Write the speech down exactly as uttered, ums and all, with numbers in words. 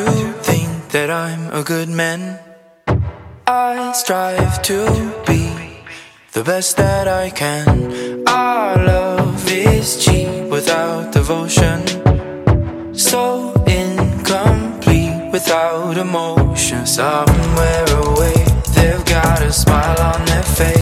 think that I'm a good man. I strive to be the best that I can. Our love is cheap without devotion, so incomplete without emotion. Somewhere away, they've got a smile on their face.